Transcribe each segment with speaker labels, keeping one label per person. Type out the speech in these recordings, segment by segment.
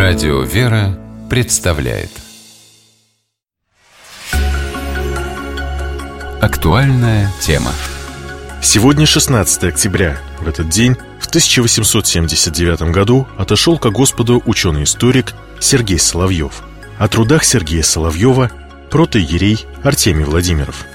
Speaker 1: Радио «Вера» представляет актуальная тема.
Speaker 2: Сегодня 16 октября. В этот день, в 1879 году, отошел ко Господу ученый-историк Сергей Соловьев. О трудах Сергея Соловьева протоиерей Артемий Владимиров.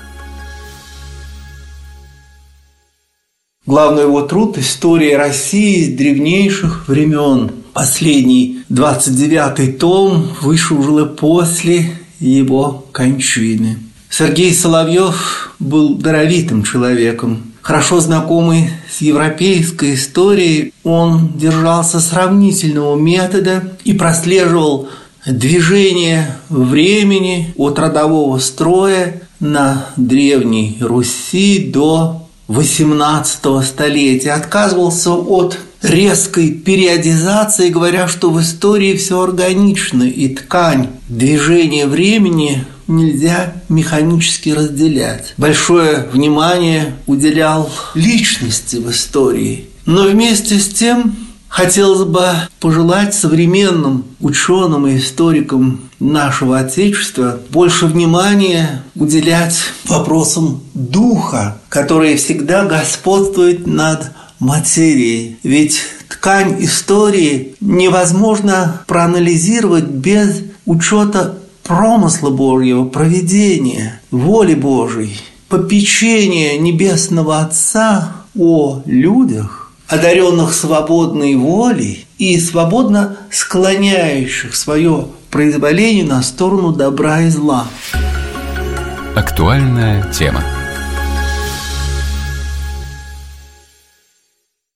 Speaker 3: Главный его труд – «История России с древнейших времен». Последний, 29-й том, вышел уже после его кончины. Сергей Соловьев был даровитым человеком. Хорошо знакомый с европейской историей, он держался сравнительного метода и прослеживал движение времени от родового строя на Древней Руси до XVIII столетия. Отказывался от резкой периодизации, говоря, что в истории все органично, и ткань движения времени нельзя механически разделять. Большое внимание уделял личности в истории. Но вместе с тем хотелось бы пожелать современным ученым и историкам нашего Отечества больше внимания уделять вопросам духа, которые всегда господствуют над материей. Ведь ткань истории невозможно проанализировать без учета промысла Божьего, провидения, воли Божьей, попечения Небесного Отца о людях, одаренных свободной волей и свободно склоняющих свое произволение на сторону добра и зла.
Speaker 1: Актуальная тема.